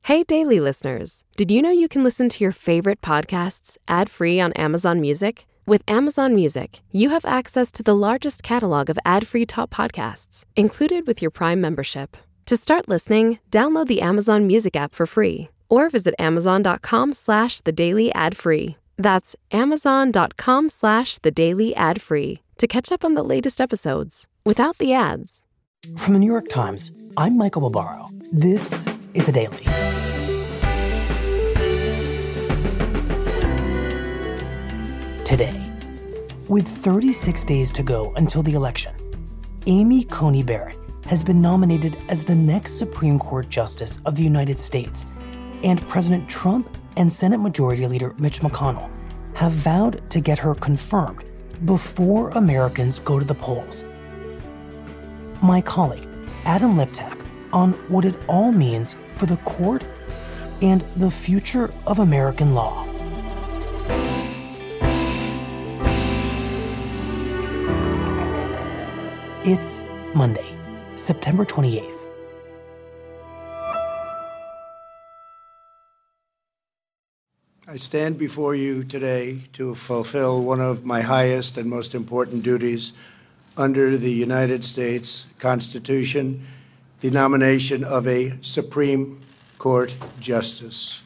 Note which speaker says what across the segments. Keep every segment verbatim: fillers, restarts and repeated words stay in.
Speaker 1: Hey, Daily listeners. Did you know you can listen to your favorite podcasts ad-free on Amazon Music? With Amazon Music, you have access to the largest catalog of ad-free top podcasts, included with your Prime membership. To start listening, download the Amazon Music app for free, or visit amazon.com slash the daily ad free. That's amazon.com slash the daily ad free to catch up on the latest episodes without the ads.
Speaker 2: From the New York Times, I'm Michael Barbaro. This is The Daily. Today, with thirty-six days to go until the election, Amy Coney Barrett has been nominated as the next Supreme Court Justice of the United States, and President Trump and Senate Majority Leader Mitch McConnell have vowed to get her confirmed before Americans go to the polls. My colleague, Adam Liptak, on what it all means for the court and the future of American law. It's Monday, September twenty-eighth.
Speaker 3: I stand before you today to fulfill one of my highest and most important duties under the United States Constitution, the nomination of a Supreme Court Justice.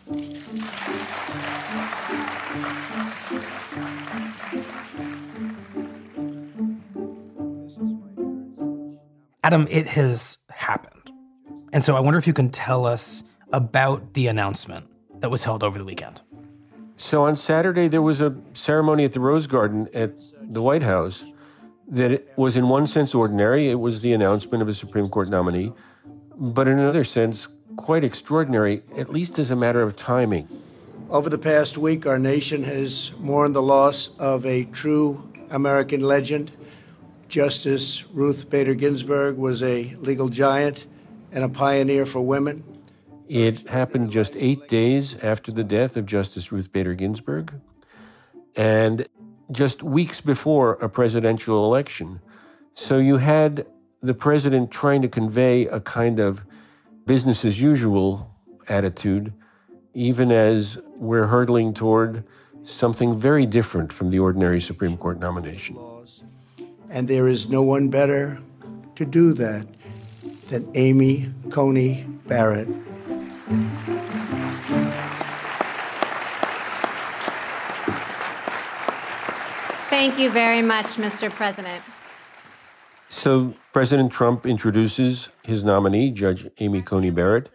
Speaker 2: Adam, it has happened. And so I wonder if you can tell us about the announcement that was held over the weekend.
Speaker 4: So on Saturday, there was a ceremony at the Rose Garden at the White House that was in one sense ordinary. It was the announcement of a Supreme Court nominee, but in another sense, quite extraordinary, at least as a matter of timing.
Speaker 3: Over the past week, our nation has mourned the loss of a true American legend. Justice Ruth Bader Ginsburg was a legal giant and a pioneer for women.
Speaker 4: It happened just eight days after the death of Justice Ruth Bader Ginsburg, and just weeks before a presidential election. So you had the president trying to convey a kind of business as usual attitude, even as we're hurtling toward something very different from the ordinary Supreme Court nomination.
Speaker 3: And there is no one better to do that than Amy Coney Barrett.
Speaker 5: Thank you very much, Mister President.
Speaker 4: So President Trump introduces his nominee, Judge Amy Coney Barrett,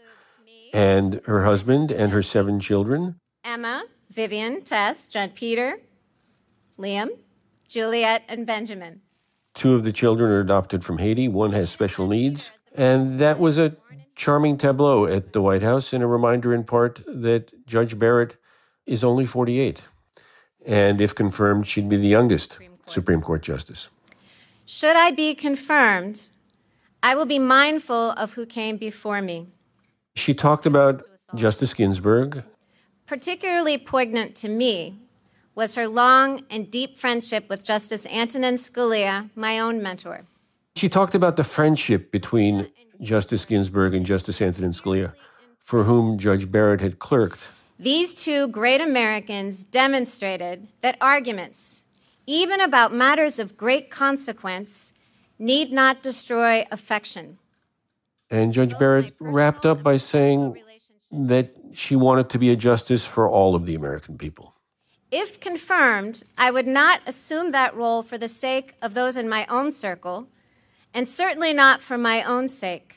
Speaker 4: and her husband and her seven children.
Speaker 5: Emma, Vivian, Tess, John Peter, Liam, Juliet, and Benjamin.
Speaker 4: Two of the children are adopted from Haiti. One has special needs. And that was a charming tableau at the White House, and a reminder in part that Judge Barrett is only forty-eight. And if confirmed, she'd be the youngest Supreme Court, Supreme Court Justice.
Speaker 5: Should I be confirmed, I will be mindful of who came before me.
Speaker 4: She talked about Justice Ginsburg.
Speaker 5: Particularly poignant to me was her long and deep friendship with Justice Antonin Scalia, my own mentor.
Speaker 4: She talked about the friendship between Justice Ginsburg and Justice Antonin Scalia, for whom Judge Barrett had clerked.
Speaker 5: These two great Americans demonstrated that arguments, even about matters of great consequence, need not destroy affection.
Speaker 4: And Judge Barrett wrapped up by saying that she wanted to be a justice for all of the American people.
Speaker 5: If confirmed, I would not assume that role for the sake of those in my own circle, and certainly not for my own sake.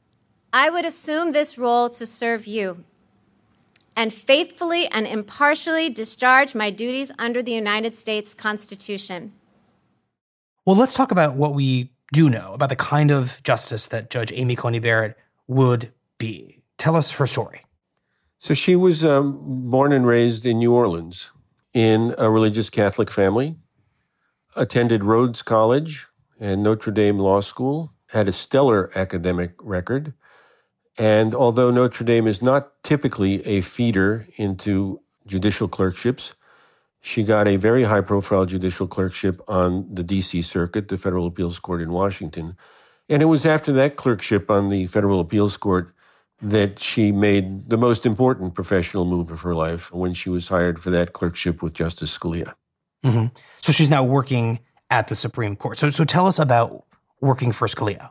Speaker 5: I would assume this role to serve you, and faithfully and impartially discharge my duties under the United States Constitution.
Speaker 2: Well, let's talk about what we do know about the kind of justice that Judge Amy Coney Barrett would be. Tell us her story.
Speaker 4: So she was um, born and raised in New Orleans in a religious Catholic family, attended Rhodes College and Notre Dame Law School, had a stellar academic record. And although Notre Dame is not typically a feeder into judicial clerkships, she got a very high-profile judicial clerkship on the D C Circuit, the Federal Appeals Court in Washington. And it was after that clerkship on the Federal Appeals Court that she made the most important professional move of her life when she was hired for that clerkship with Justice Scalia.
Speaker 2: Mm-hmm. So she's now working at the Supreme Court. So, so tell us about working for Scalia.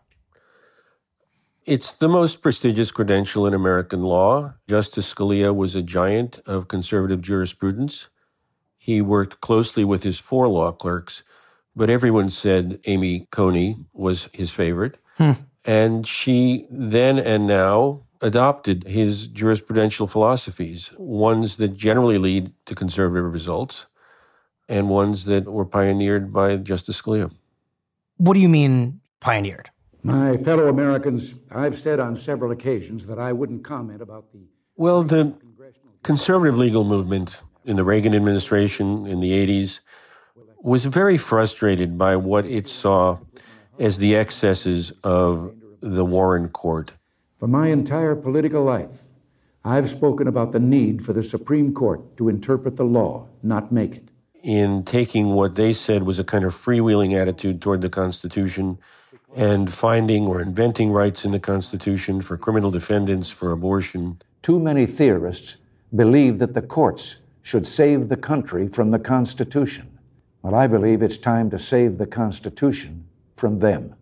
Speaker 4: It's the most prestigious credential in American law. Justice Scalia was a giant of conservative jurisprudence. He worked closely with his four law clerks, but everyone said Amy Coney was his favorite. Hmm. And she then and now adopted his jurisprudential philosophies, ones that generally lead to conservative results and ones that were pioneered by Justice Scalia.
Speaker 2: What do you mean pioneered?
Speaker 6: My fellow Americans, I've said on several occasions that I wouldn't comment about the...
Speaker 4: Well, the conservative legal movement in the Reagan administration in the eighties was very frustrated by what it saw as the excesses of the Warren Court.
Speaker 6: For my entire political life, I've spoken about the need for the Supreme Court to interpret the law, not make it.
Speaker 4: In taking what they said was a kind of freewheeling attitude toward the Constitution and finding or inventing rights in the Constitution for criminal defendants, for abortion.
Speaker 6: Too many theorists believe that the courts should save the country from the Constitution. Well, I believe it's time to save the Constitution from them.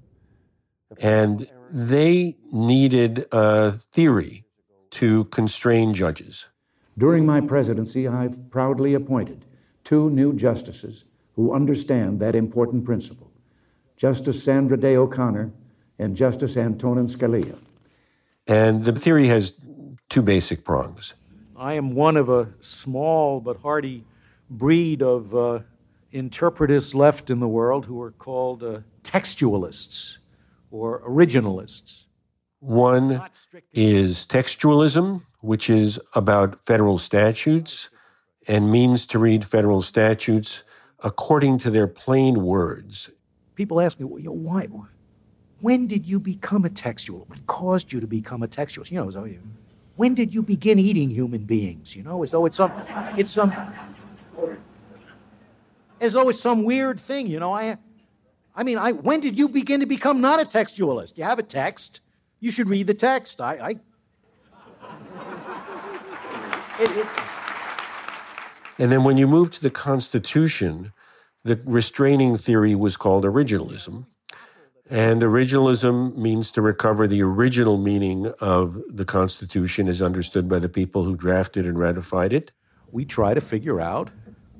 Speaker 4: And they needed a theory to constrain judges.
Speaker 6: During my presidency, I've proudly appointed two new justices who understand that important principle, Justice Sandra Day O'Connor and Justice Antonin Scalia.
Speaker 4: And the theory has two basic prongs.
Speaker 7: I am one of a small but hardy breed of uh, interpretists left in the world who are called uh, textualists or originalists.
Speaker 4: One is textualism, which is about federal statutes and means to read federal statutes according to their plain words.
Speaker 7: People ask me, well, you know, why? When did you become a textualist? What caused you to become a textualist? You know, so you, when did you begin eating human beings? You know, as though it's some, it's some, as though it's some weird thing. You know, I, I mean, I. When did you begin to become not a textualist? You have a text. You should read the text. I. I it, it,
Speaker 4: and then when you move to the Constitution, the restraining theory was called originalism. And originalism means to recover the original meaning of the Constitution as understood by the people who drafted and ratified it.
Speaker 7: We try to figure out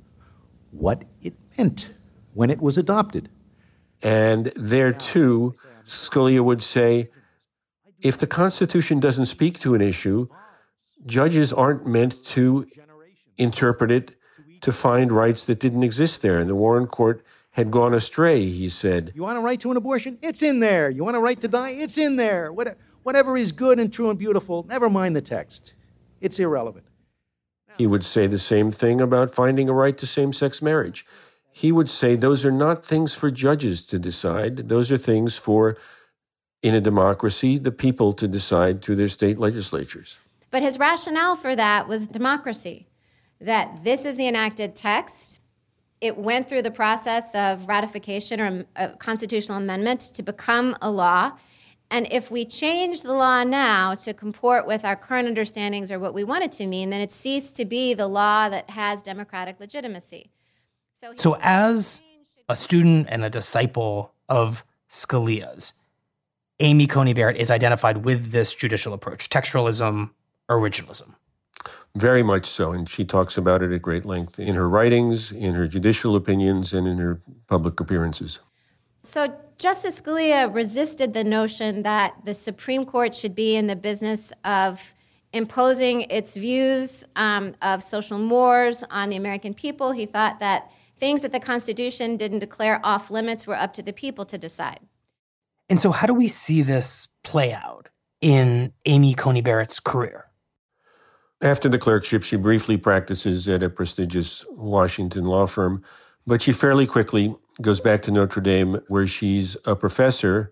Speaker 7: what it meant when it was adopted.
Speaker 4: And there, too, Scalia would say, if the Constitution doesn't speak to an issue, judges aren't meant to interpret it to find rights that didn't exist there. And the Warren Court had gone astray, he said.
Speaker 7: You want a right to an abortion? It's in there. You want a right to die? It's in there. What, whatever is good and true and beautiful, never mind the text. It's irrelevant.
Speaker 4: He would say the same thing about finding a right to same-sex marriage. He would say those are not things for judges to decide. Those are things for, in a democracy, the people to decide through their state legislatures.
Speaker 5: But his rationale for that was democracy, that this is the enacted text. It went through the process of ratification or a constitutional amendment to become a law. And if we change the law now to comport with our current understandings or what we want it to mean, then it ceased to be the law that has democratic legitimacy. So,
Speaker 2: so as a student and a disciple of Scalia's, Amy Coney Barrett is identified with this judicial approach, textualism, originalism.
Speaker 4: Very much so, and she talks about it at great length in her writings, in her judicial opinions, and in her public appearances.
Speaker 5: So Justice Scalia resisted the notion that the Supreme Court should be in the business of imposing its views um, of social mores on the American people. He thought that things that the Constitution didn't declare off limits were up to the people to decide.
Speaker 2: And so how do we see this play out in Amy Coney Barrett's career?
Speaker 4: After the clerkship, she briefly practices at a prestigious Washington law firm, but she fairly quickly goes back to Notre Dame, where she's a professor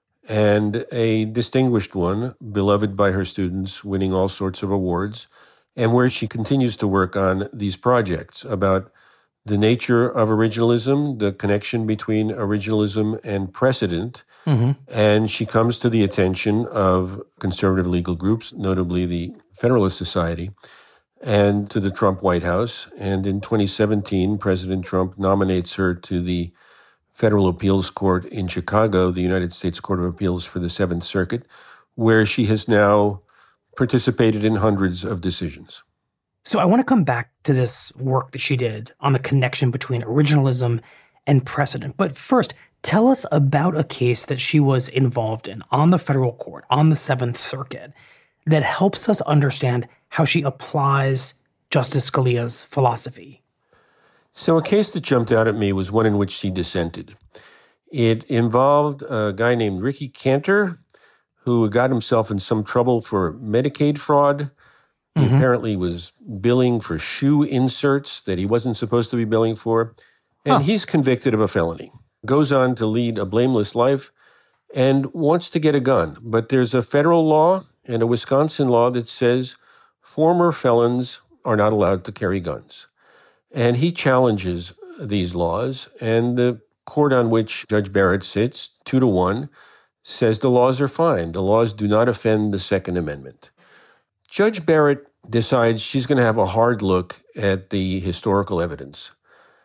Speaker 4: and a distinguished one, beloved by her students, winning all sorts of awards, and where she continues to work on these projects about the nature of originalism, the connection between originalism and precedent. Mm-hmm. And she comes to the attention of conservative legal groups, notably the Federalist Society, and to the Trump White House. And in twenty seventeen, President Trump nominates her to the Federal Appeals Court in Chicago, the United States Court of Appeals for the Seventh Circuit, where she has now participated in hundreds of decisions.
Speaker 2: So I want to come back to this work that she did on the connection between originalism and precedent. But first, tell us about a case that she was involved in on the federal court, on the Seventh Circuit, that helps us understand how she applies Justice Scalia's philosophy.
Speaker 4: So a case that jumped out at me was one in which she dissented. It involved a guy named Ricky Cantor, who got himself in some trouble for Medicaid fraud. He mm-hmm. apparently was billing for shoe inserts that he wasn't supposed to be billing for. And huh. he's convicted of a felony, goes on to lead a blameless life, and wants to get a gun. But there's a federal law and a Wisconsin law that says former felons are not allowed to carry guns. And he challenges these laws, and the court on which Judge Barrett sits, two to one, says the laws are fine. The laws do not offend the Second Amendment. Judge Barrett decides she's going to have a hard look at the historical evidence.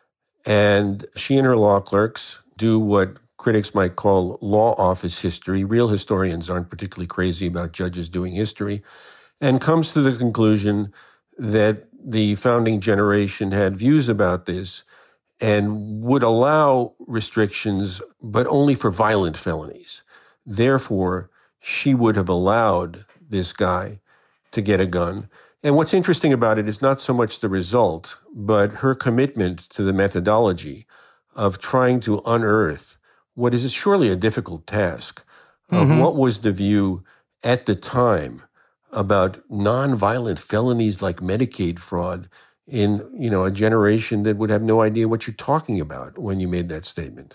Speaker 4: And she and her law clerks do what critics might call law office history. Real historians aren't particularly crazy about judges doing history, and comes to the conclusion that the founding generation had views about this and would allow restrictions, but only for violent felonies. Therefore, she would have allowed this guy to get a gun. And what's interesting about it is not so much the result, but her commitment to the methodology of trying to unearth what is surely a difficult task of mm-hmm. what was the view at the time about nonviolent felonies like Medicaid fraud in, you know, a generation that would have no idea what you're talking about when you made that statement.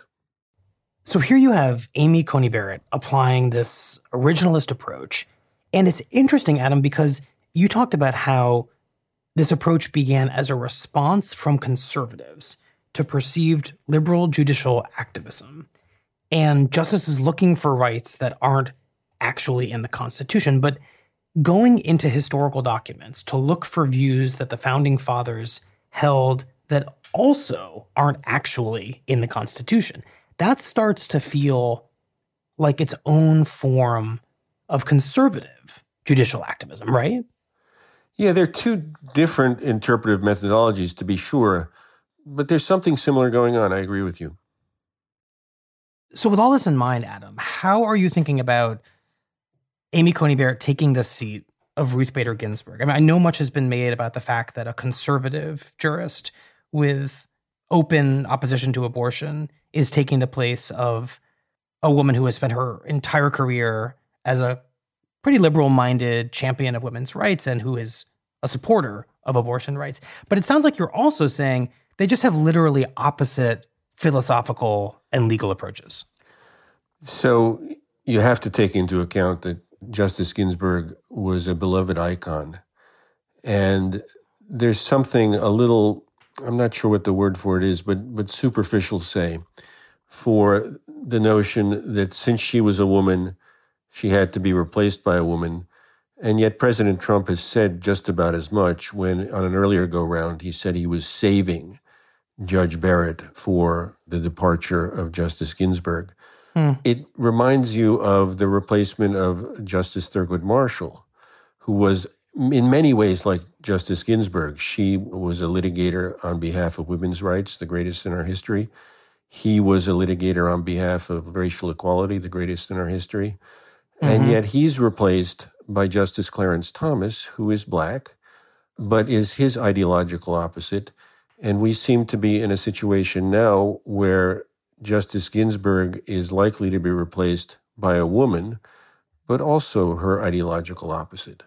Speaker 2: So here you have Amy Coney Barrett applying this originalist approach. And it's interesting, Adam, because you talked about how this approach began as a response from conservatives to perceived liberal judicial activism and justices looking for rights that aren't actually in the Constitution, but going into historical documents to look for views that the Founding Fathers held that also aren't actually in the Constitution. That starts to feel like its own form of conservative judicial activism, right?
Speaker 4: Yeah, they're two different interpretive methodologies, to be sure, but there's something similar going on. I agree with you.
Speaker 2: So with all this in mind, Adam, how are you thinking about Amy Coney Barrett taking the seat of Ruth Bader Ginsburg? I mean, I know much has been made about the fact that a conservative jurist with open opposition to abortion is taking the place of a woman who has spent her entire career as a pretty liberal-minded champion of women's rights and who is a supporter of abortion rights. But it sounds like you're also saying they just have literally opposite philosophical and legal approaches.
Speaker 4: So you have to take into account that Justice Ginsburg was a beloved icon. And there's something a little, I'm not sure what the word for it is, but but superficial, say, for the notion that since she was a woman, she had to be replaced by a woman. And yet President Trump has said just about as much when, on an earlier go-round, he said he was saving Judge Barrett for the departure of Justice Ginsburg. Hmm. It reminds you of the replacement of Justice Thurgood Marshall, who was in many ways like Justice Ginsburg. She was a litigator on behalf of women's rights, the greatest in our history. He was a litigator on behalf of racial equality, the greatest in our history. Mm-hmm. And yet he's replaced by Justice Clarence Thomas, who is black, but is his ideological opposite. And we seem to be in a situation now where Justice Ginsburg is likely to be replaced by a woman, but also her ideological opposite.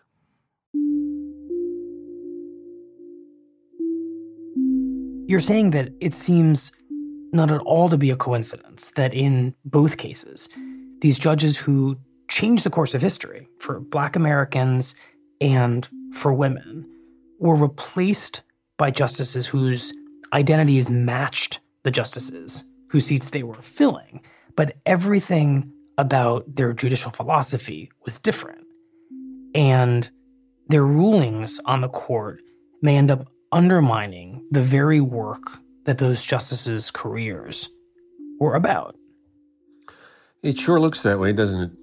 Speaker 2: You're saying that it seems not at all to be a coincidence that in both cases, these judges who changed the course of history for Black Americans and for women were replaced by justices whose identities matched the justices whose seats they were filling, but everything about their judicial philosophy was different. And their rulings on the court may end up undermining the very work that those justices' careers were about.
Speaker 4: It sure looks that way, doesn't it?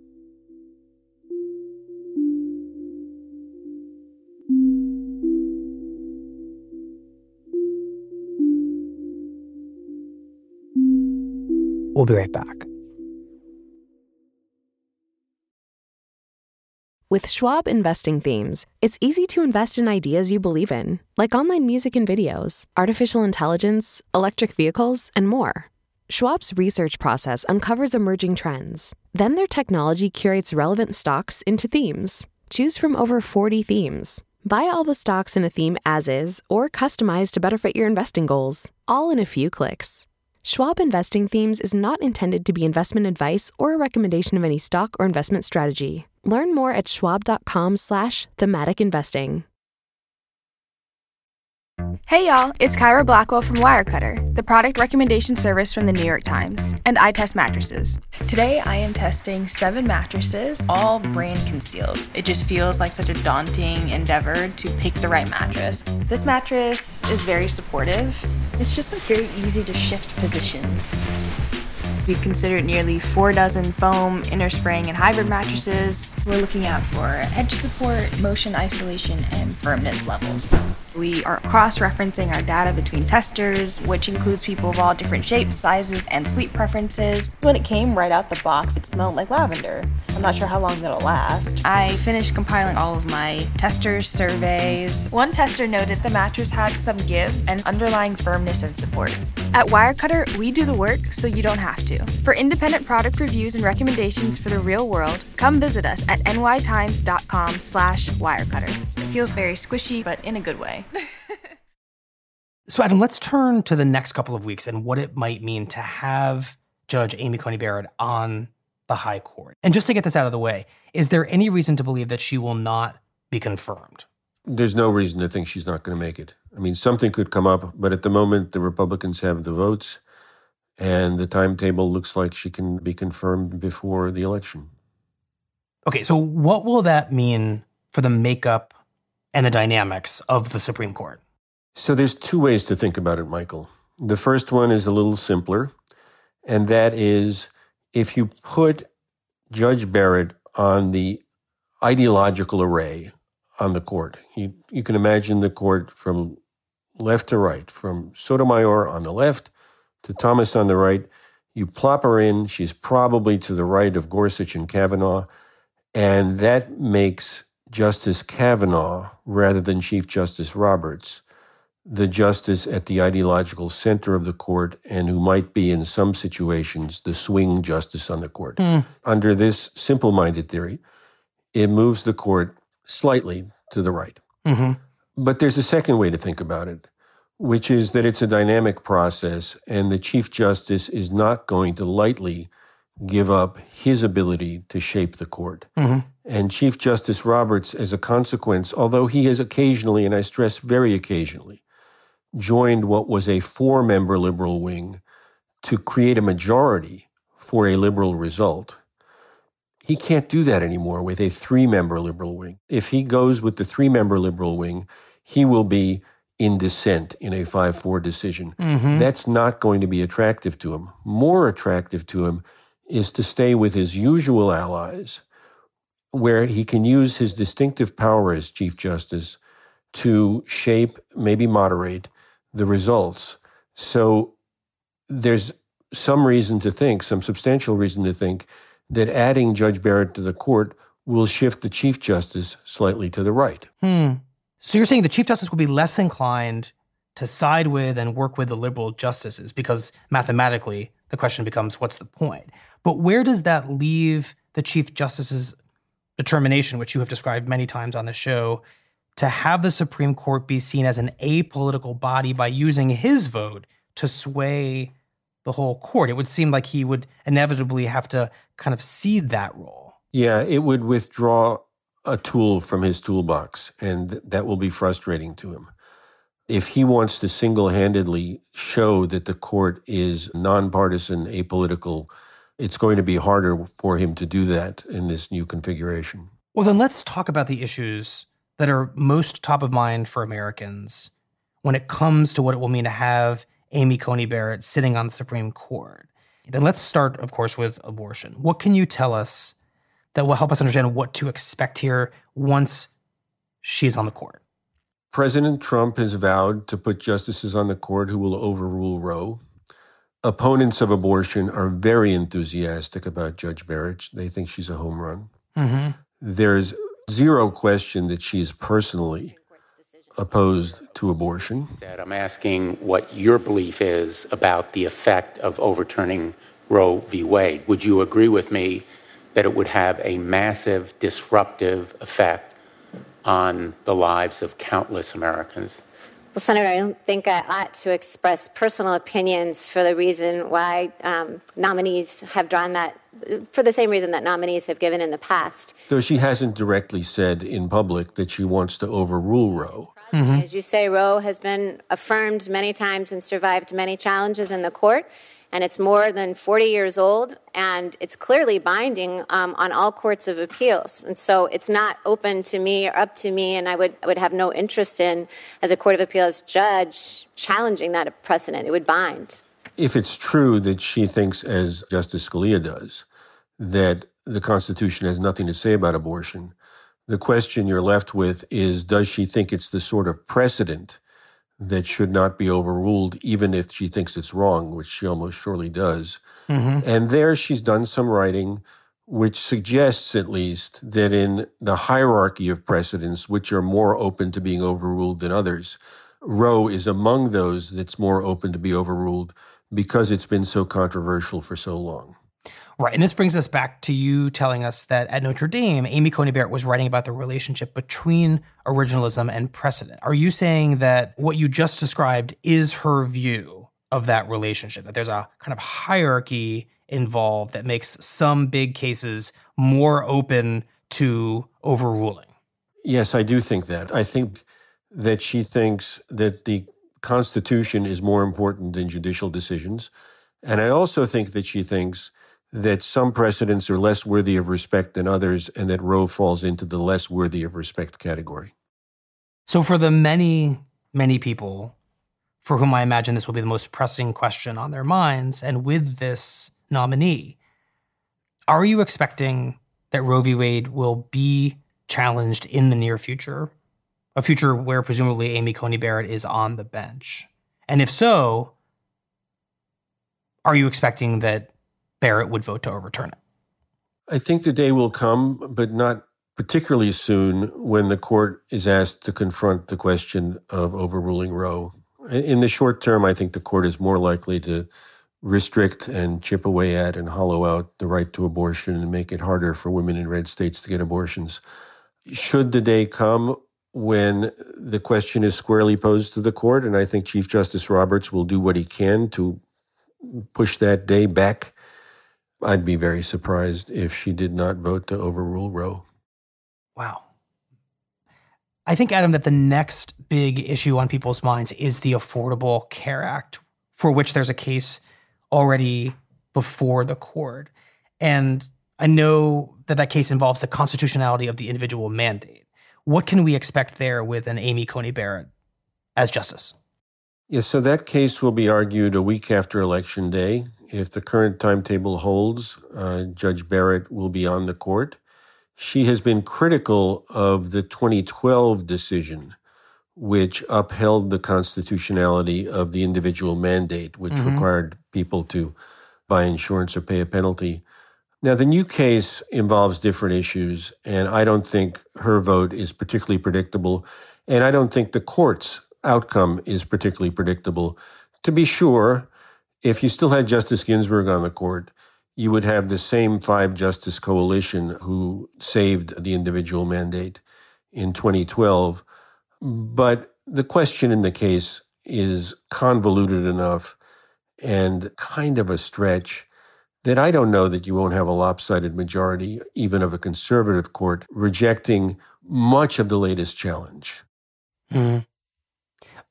Speaker 2: We'll be right back.
Speaker 1: With Schwab Investing Themes, it's easy to invest in ideas you believe in, like online music and videos, artificial intelligence, electric vehicles, and more. Schwab's research process uncovers emerging trends. Then their technology curates relevant stocks into themes. Choose from over forty themes. Buy all the stocks in a theme as is or customize to better fit your investing goals, all in a few clicks. Schwab Investing Themes is not intended to be investment advice or a recommendation of any stock or investment strategy. Learn more at schwab.com slash thematic investing.
Speaker 8: Hey y'all, it's Kyra Blackwell from Wirecutter, the product recommendation service from the New York Times, and I test mattresses. Today I am testing seven mattresses, all brand concealed. It just feels like such a daunting endeavor to pick the right mattress. This mattress is very supportive. It's just like very easy to shift positions. We've considered nearly four dozen foam, inner spring, and hybrid mattresses. We're looking out for edge support, motion isolation, and firmness levels. We are cross-referencing our data between testers, which includes people of all different shapes, sizes, and sleep preferences. When it came right out the box, it smelled like lavender. I'm not sure how long that'll last. I finished compiling all of my testers' surveys. One tester noted the mattress had some give and underlying firmness and support. At Wirecutter, we do the work so you don't have to. For independent product reviews and recommendations for the real world, come visit us at nytimes.com slash wirecutter. It feels very squishy, but in a good way.
Speaker 2: So, Adam, let's turn to the next couple of weeks and what it might mean to have Judge Amy Coney Barrett on the High Court. And just to get this out of the way, is there any reason to believe that she will not be confirmed?
Speaker 4: There's no reason to think she's not going to make it. I mean, something could come up, but at the moment, the Republicans have the votes, and the timetable looks like she can be confirmed before the election.
Speaker 2: Okay, so what will that mean for the makeup and the dynamics of the Supreme Court?
Speaker 4: So there's two ways to think about it, Michael. The first one is a little simpler, and that is if you put Judge Barrett on the ideological array on the court. You, you can imagine the court from left to right, from Sotomayor on the left to Thomas on the right. You plop her in, she's probably to the right of Gorsuch and Kavanaugh, and that makes Justice Kavanaugh, rather than Chief Justice Roberts, the justice at the ideological center of the court and who might be, in some situations, the swing justice on the court. Mm. Under this simple-minded theory, it moves the court slightly to the right. Mm-hmm. But there's a second way to think about it, which is that it's a dynamic process and the Chief Justice is not going to lightly give up his ability to shape the court. Mm-hmm. And Chief Justice Roberts, as a consequence, although he has occasionally, and I stress very occasionally, joined what was a four-member liberal wing to create a majority for a liberal result, he can't do that anymore with a three-member liberal wing. If he goes with the three-member liberal wing, he will be in dissent in a five four decision. Mm-hmm. That's not going to be attractive to him. More attractive to him is to stay with his usual allies, where he can use his distinctive power as Chief Justice to shape, maybe moderate, the results. So there's some reason to think, some substantial reason to think, that adding Judge Barrett to the court will shift the Chief Justice slightly to the right.
Speaker 2: Hmm. So you're saying the Chief Justice will be less inclined to side with and work with the liberal justices because mathematically the question becomes, what's the point? But where does that leave the Chief Justice's determination, which you have described many times on the show, to have the Supreme Court be seen as an apolitical body by using his vote to sway the whole court? It would seem like he would inevitably have to kind of cede that role.
Speaker 4: Yeah, it would withdraw a tool from his toolbox, and that will be frustrating to him. If he wants to single-handedly show that the court is nonpartisan, apolitical, it's going to be harder for him to do that in this new configuration.
Speaker 9: Well, then let's talk about the issues that are most top of mind for Americans when it comes to what it will mean to have Amy Coney Barrett sitting on the Supreme Court. And let's start, of course, with abortion. What can you tell us that will help us understand what to expect here once she's on the court?
Speaker 4: President Trump has vowed to put justices on the court who will overrule Roe. Opponents of abortion are very enthusiastic about Judge Barrett. They think she's a home run. Mm-hmm. There's zero question that she's personally opposed to abortion.
Speaker 10: I'm asking what your belief is about the effect of overturning Roe v. Wade. Would you agree with me that it would have a massive disruptive effect on the lives of countless Americans?
Speaker 5: Well, Senator, I don't think I ought to express personal opinions for the reason why um, nominees have drawn that, for the same reason that nominees have given in the past.
Speaker 4: Though she hasn't directly said in public that she wants to overrule Roe.
Speaker 5: Mm-hmm. As you say, Roe has been affirmed many times and survived many challenges in the court. And it's more than forty years old, and it's clearly binding um, on all courts of appeals. And so it's not open to me or up to me, and I would I would have no interest in, as a court of appeals judge, challenging that precedent. It would bind.
Speaker 4: If it's true that she thinks, as Justice Scalia does, that the Constitution has nothing to say about abortion, the question you're left with is, does she think it's the sort of precedent that should not be overruled, even if she thinks it's wrong, which she almost surely does. Mm-hmm. And there she's done some writing which suggests, at least, that in the hierarchy of precedents, which are more open to being overruled than others, Roe is among those that's more open to be overruled because it's been so controversial for so long.
Speaker 9: Right. And this brings us back to you telling us that at Notre Dame, Amy Coney Barrett was writing about the relationship between originalism and precedent. Are you saying that what you just described is her view of that relationship, that there's a kind of hierarchy involved that makes some big cases more open to overruling?
Speaker 4: Yes, I do think that. I think that she thinks that the Constitution is more important than judicial decisions. And I also think that she thinks that some precedents are less worthy of respect than others, and that Roe falls into the less worthy of respect category.
Speaker 9: So for the many, many people for whom I imagine this will be the most pressing question on their minds, and with this nominee, are you expecting that Roe v. Wade will be challenged in the near future? A future where presumably Amy Coney Barrett is on the bench? And if so, are you expecting that Barrett would vote to overturn it?
Speaker 4: I think the day will come, but not particularly soon, when the court is asked to confront the question of overruling Roe. In the short term, I think the court is more likely to restrict and chip away at and hollow out the right to abortion and make it harder for women in red states to get abortions. Should the day come when the question is squarely posed to the court, and I think Chief Justice Roberts will do what he can to push that day back, I'd be very surprised if she did not vote to overrule Roe.
Speaker 9: Wow. I think, Adam, that the next big issue on people's minds is the Affordable Care Act, for which there's a case already before the court. And I know that that case involves the constitutionality of the individual mandate. What can we expect there with an Amy Coney Barrett as justice?
Speaker 4: Yes, so that case will be argued a week after Election Day. If the current timetable holds, uh, Judge Barrett will be on the court. She has been critical of the twenty twelve decision, which upheld the constitutionality of the individual mandate, which mm-hmm. required people to buy insurance or pay a penalty. Now, the new case involves different issues, and I don't think her vote is particularly predictable, and I don't think the court's outcome is particularly predictable. To be sure, if you still had Justice Ginsburg on the court, you would have the same five-justice coalition who saved the individual mandate in twenty twelve. But the question in the case is convoluted enough and kind of a stretch that I don't know that you won't have a lopsided majority, even of a conservative court, rejecting much of the latest challenge.
Speaker 9: Mm-hmm.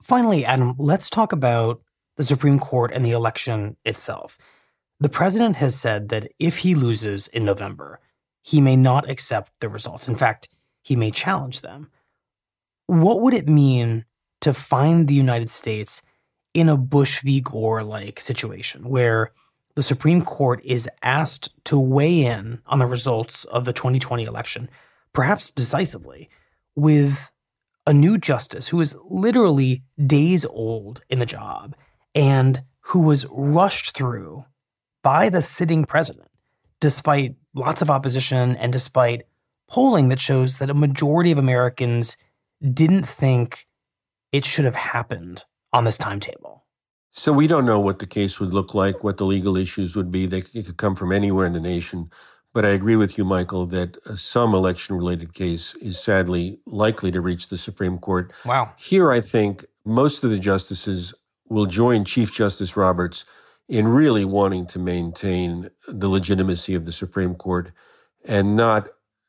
Speaker 9: Finally, Adam, let's talk about the Supreme Court and the election itself. The president has said that if he loses in November, he may not accept the results. In fact, he may challenge them. What would it mean to find the United States in a Bush v. Gore-like situation where the Supreme Court is asked to weigh in on the results of the twenty twenty election, perhaps decisively, with a new justice who is literally days old in the job and who was rushed through by the sitting president, despite lots of opposition and despite polling that shows that a majority of Americans didn't think it should have happened on this timetable?
Speaker 4: So we don't know what the case would look like, what the legal issues would be. They could come from anywhere in the nation. But I agree with you, Michael, that some election-related case is sadly likely to reach the Supreme Court.
Speaker 9: Wow.
Speaker 4: Here, I think most of the justices will join Chief Justice Roberts in really wanting to maintain the legitimacy of the Supreme Court and not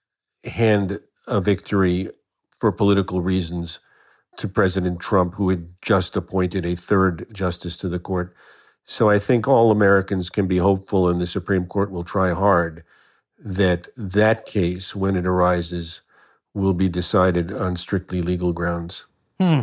Speaker 4: hand a victory for political reasons to President Trump, who had just appointed a third justice to the court. So I think all Americans can be hopeful, and the Supreme Court will try hard, that that case, when it arises, will be decided on strictly legal grounds.
Speaker 9: Hmm.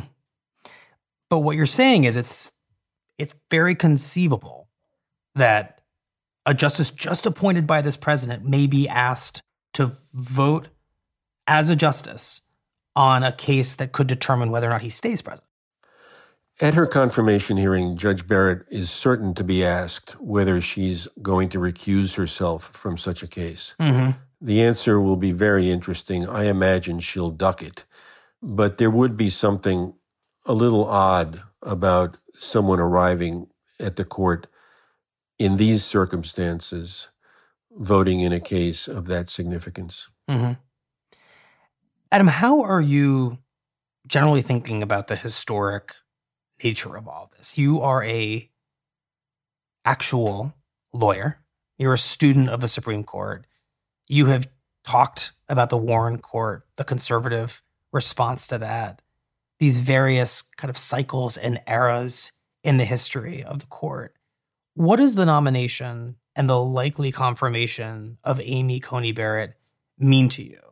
Speaker 9: But what you're saying is it's it's very conceivable that a justice just appointed by this president may be asked to vote as a justice on a case that could determine whether or not he stays president.
Speaker 4: At her confirmation hearing, Judge Barrett is certain to be asked whether she's going to recuse herself from such a case.
Speaker 9: Mm-hmm.
Speaker 4: The answer will be very interesting. I imagine she'll duck it. But there would be something a little odd about someone arriving at the court in these circumstances, voting in a case of that significance.
Speaker 9: Mm-hmm. Adam, how are you generally thinking about the historic nature of all this? You are a actual lawyer. You're a student of the Supreme Court. You have talked about the Warren Court, the conservative response to that, these various kind of cycles and eras in the history of the court. What does the nomination and the likely confirmation of Amy Coney Barrett mean to you?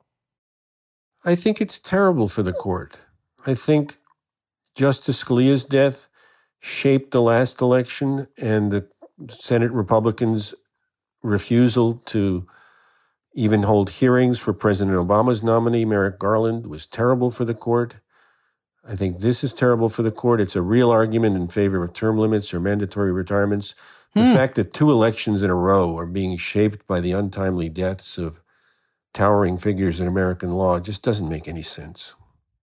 Speaker 4: I think it's terrible for the court. I think Justice Scalia's death shaped the last election, and the Senate Republicans' refusal to even hold hearings for President Obama's nominee, Merrick Garland, was terrible for the court. I think this is terrible for the court. It's a real argument in favor of term limits or mandatory retirements. The
Speaker 9: Hmm.
Speaker 4: fact that two elections in a row are being shaped by the untimely deaths of towering figures in American law just doesn't make any sense.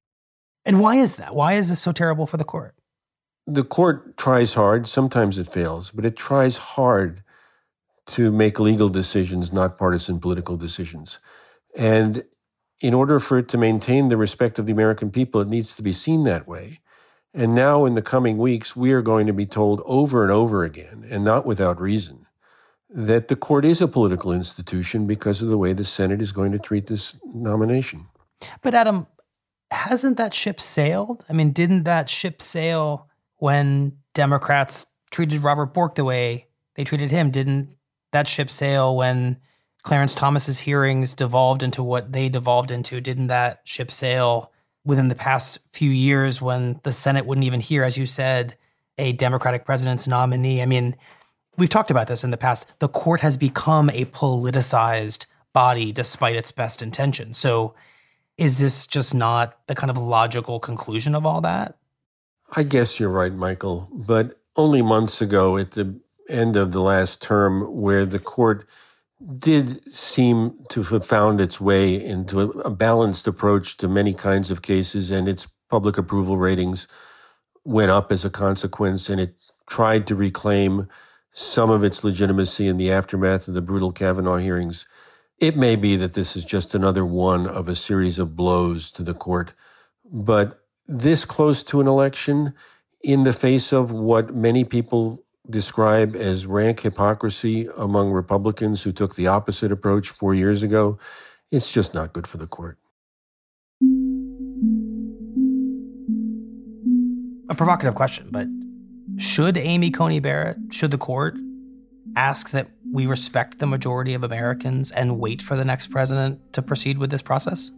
Speaker 9: And why is that? Why is this so terrible for the court?
Speaker 4: The court tries hard. Sometimes it fails, but it tries hard to make legal decisions, not partisan political decisions. And in order for it to maintain the respect of the American people, it needs to be seen that way. And now in the coming weeks, we are going to be told over and over again, and not without reason, that the court is a political institution because of the way the Senate is going to treat this nomination.
Speaker 9: But Adam, hasn't that ship sailed? I mean, didn't that ship sail when Democrats treated Robert Bork the way they treated him? Didn't that ship sail when Clarence Thomas's hearings devolved into what they devolved into? Didn't that ship sail within the past few years when the Senate wouldn't even hear, as you said, a Democratic president's nominee? I mean, we've talked about this in the past. The court has become a politicized body despite its best intentions. So is this just not the kind of logical conclusion of all that?
Speaker 4: I guess you're right, Michael. But only months ago at the end of the last term, where the court did seem to have found its way into a, a balanced approach to many kinds of cases, and its public approval ratings went up as a consequence, and it tried to reclaim some of its legitimacy in the aftermath of the brutal Kavanaugh hearings. It may be that this is just another one of a series of blows to the court, but this close to an election, in the face of what many people describe as rank hypocrisy among Republicans who took the opposite approach four years ago, it's just not good for the court.
Speaker 9: a provocative question, but should Amy Coney Barrett, should the court ask that we respect the majority of Americans and wait for the next president to proceed with this process?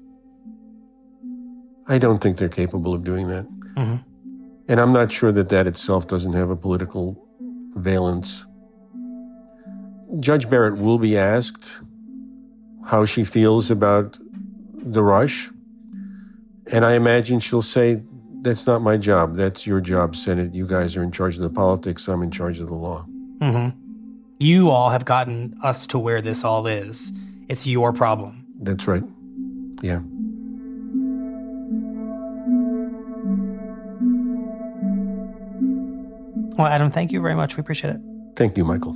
Speaker 4: I don't think they're capable of doing that.
Speaker 9: Mm-hmm.
Speaker 4: And I'm not sure that that itself doesn't have a political valence. Judge Barrett will be asked how she feels about the rush. And I imagine she'll say, that's not my job. That's your job, Senate. You guys are in charge of the politics. I'm in charge of the law.
Speaker 9: Mm-hmm. You all have gotten us to where this all is. It's your problem.
Speaker 4: That's right. Yeah.
Speaker 9: Well, Adam, thank you very much. We appreciate it.
Speaker 4: Thank you, Michael.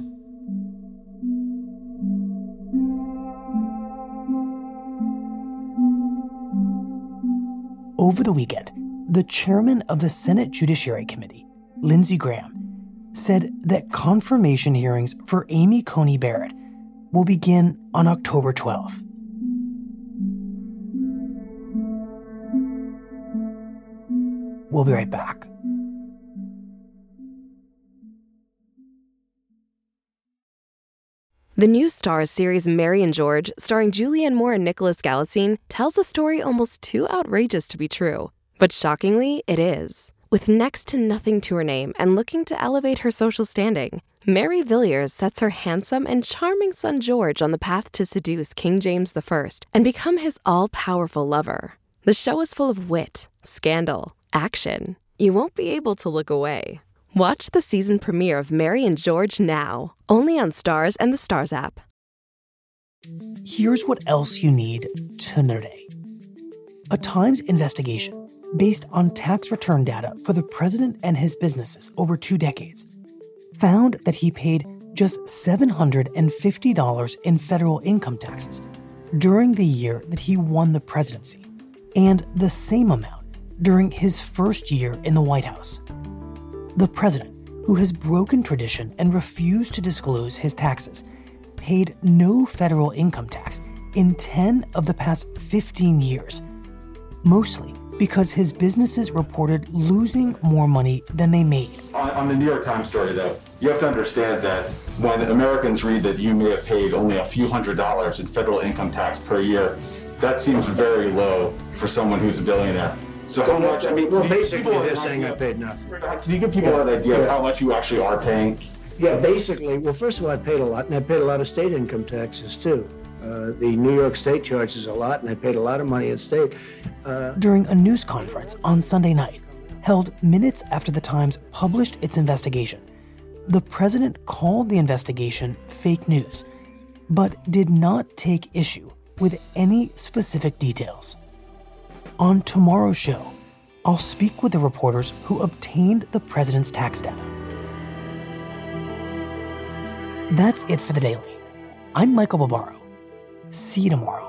Speaker 2: Over the weekend, the chairman of the Senate Judiciary Committee, Lindsey Graham, said that confirmation hearings for Amy Coney Barrett will begin on October twelfth. We'll be right back.
Speaker 1: The new Starz series Mary and George, starring Julianne Moore and Nicholas Galitzine, tells a story almost too outrageous to be true. But shockingly, it is. With next to nothing to her name and looking to elevate her social standing, Mary Villiers sets her handsome and charming son George on the path to seduce King James the First and become his all-powerful lover. The show is full of wit, scandal, action. You won't be able to look away. Watch the season premiere of Mary and George now, only on Starz and the Starz app.
Speaker 2: Here's what else you need to know today. A Times investigation based on tax return data for the president and his businesses over two decades found that he paid just seven hundred fifty dollars in federal income taxes during the year that he won the presidency, and the same amount during his first year in the White House. The president, who has broken tradition and refused to disclose his taxes, paid no federal income tax in ten of the past fifteen years, mostly because his businesses reported losing more money than they made.
Speaker 11: On, on the New York Times story, though, you have to understand that when Americans read that you may have paid only a few hundred dollars in federal income tax per year, that seems very low for someone who's a billionaire. So how much, I mean,
Speaker 3: well, basically they're saying I paid nothing.
Speaker 11: Can you give people yeah. an idea yeah. of how much you actually are paying?
Speaker 3: Yeah, basically, well, first of all, I paid a lot, and I paid a lot of state income taxes, too. Uh, the New York State charges a lot, and I paid a lot of money in state. Uh,
Speaker 2: During a news conference on Sunday night, held minutes after the Times published its investigation, the president called the investigation fake news, but did not take issue with any specific details. On tomorrow's show, I'll speak with the reporters who obtained the president's tax data. That's it for the Daily. I'm Michael Barbaro. See you tomorrow.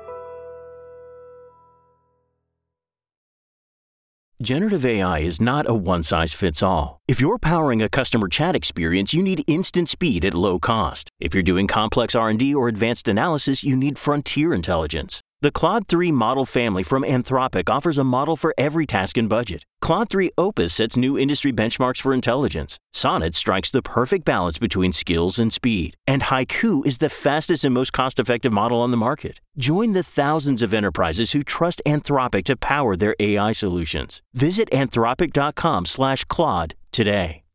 Speaker 12: Generative A I is not a one-size-fits-all. If you're powering a customer chat experience, you need instant speed at low cost. If you're doing complex R and D or advanced analysis, you need frontier intelligence. The Claude three model family from Anthropic offers a model for every task and budget. Claude three Opus sets new industry benchmarks for intelligence. Sonnet strikes the perfect balance between skills and speed. And Haiku is the fastest and most cost-effective model on the market. Join the thousands of enterprises who trust Anthropic to power their A I solutions. Visit anthropic.com slash Claude today.